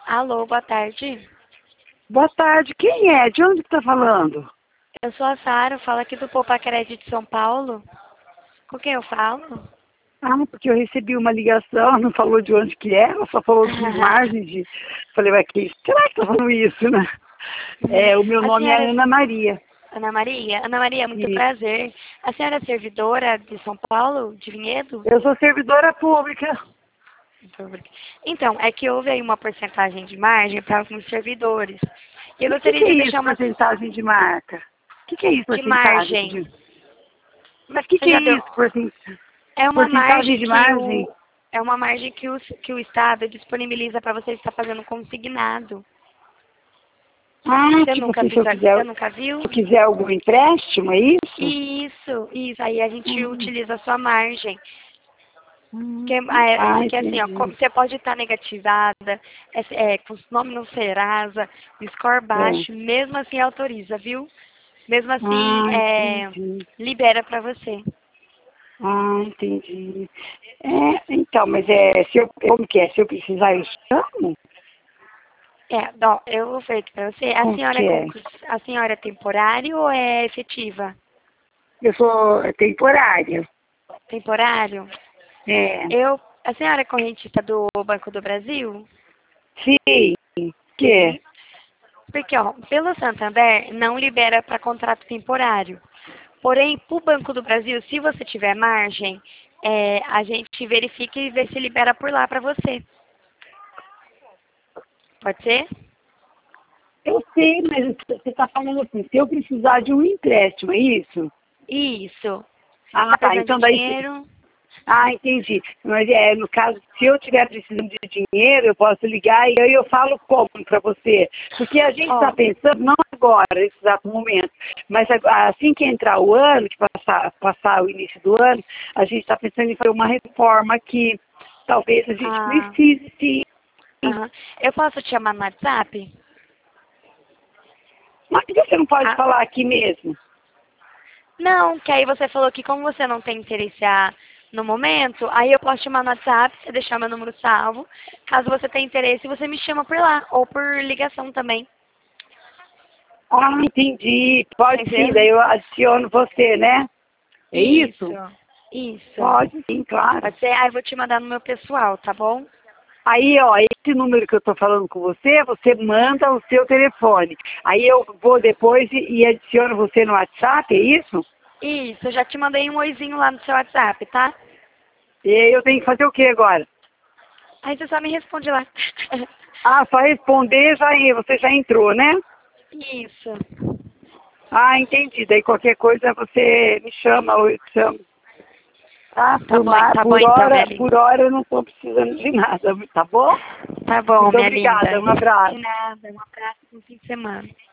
Alô, boa tarde. Boa tarde, quem é? De onde que tá falando? Eu sou a Sara, falo aqui do Poupa Crédito de São Paulo. Com quem eu falo? Ah, porque eu recebi uma ligação, não falou de onde que é, ela só falou de margem de... Falei, mas que será que tá falando isso, né? O meu A nome é senhora... Ana Maria. Ana Maria? Ana Maria, muito E prazer. A senhora é servidora de São Paulo, de Vinhedo? eu sou servidora pública. Então, é que houve aí uma porcentagem de margem para alguns servidores. E eu Mas o que gostaria que é de isso, deixar uma porcentagem de marca? O que é isso, de porcentagem margem. de... Mas o que Você é já deu... isso, É uma porcentagem margem de que margem? o... É uma margem que o Estado disponibiliza para você estar fazendo consignado. Ah, Você tipo nunca assim, viu? Você nunca se viu? eu quiser algum empréstimo, é isso? Isso. Aí a gente Hum, utiliza a sua margem. Porque assim, ó, entendi. você pode estar negativada, com o nome no Serasa, score É. baixo, mesmo assim autoriza, viu? Mesmo assim, Entendi. libera pra você. Entendi. Então, mas se eu, como que é? Se eu precisar, eu chamo? Ó, eu vou ver aqui pra você. Como que é? A senhora é temporário ou é efetiva? Eu sou temporária. Temporário? É. A senhora é correntista do Banco do Brasil? Sim. Que é? Sim. Porque, ó, pelo Santander, não libera para contrato temporário. Porém, para o Banco do Brasil, se você tiver margem, a gente verifica e vê se libera por lá para você. Pode ser? Eu sei, mas você está falando assim, se eu precisar de um empréstimo, é isso? Isso. Está Ah, tá. precisando de Então daí dinheiro? entendi. Mas no caso, se eu estiver precisando de dinheiro, eu posso ligar e aí eu falo como para você. Porque a gente está Ó, pensando, não agora, nesse exato momento, mas assim que entrar o ano, que passar o início do ano, a gente está pensando em fazer uma reforma que talvez a gente ah, precise sim. aham. Eu posso te chamar no WhatsApp? Mas por que você não pode Ah, falar aqui mesmo? não, que aí você falou que como você não tem interesse no momento, aí eu posso te chamar no WhatsApp, você deixar meu número salvo. Caso você tenha interesse, você me chama por lá, ou por ligação também. Entendi. Pode sim, Entendeu? daí eu adiciono você, né? É Isso, isso? isso. Pode sim, claro. Pode ser? Aí eu vou te mandar no meu pessoal, tá bom? Aí, ó, esse número que eu estou falando com você, você manda o seu telefone. Aí eu vou depois e adiciono você no WhatsApp, é isso? Isso, eu já te mandei um oizinho lá no seu WhatsApp, tá? E aí eu tenho que fazer o que agora? Aí você só me responde lá. Só responder, você já entrou, né? Isso. Entendi. Daí qualquer coisa você me chama ou eu te chamo. Tá bom então, minha Por linda. hora eu não estou precisando de nada, tá bom? Tá bom, Muito minha linda. obrigada, um abraço. De nada, um abraço, bom fim de semana.